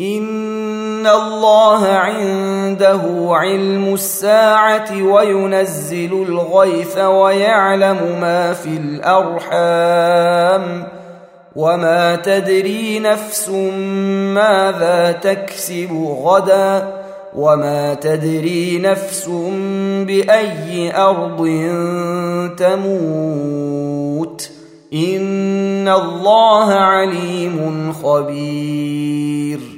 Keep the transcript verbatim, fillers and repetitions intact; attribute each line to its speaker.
Speaker 1: إن الله عنده علم الساعة وينزل الغيث ويعلم ما في الأرحام وما تدري نفس ماذا تكسب غدا وما تدري نفس بأي أرض تموت إن الله عليم خبير.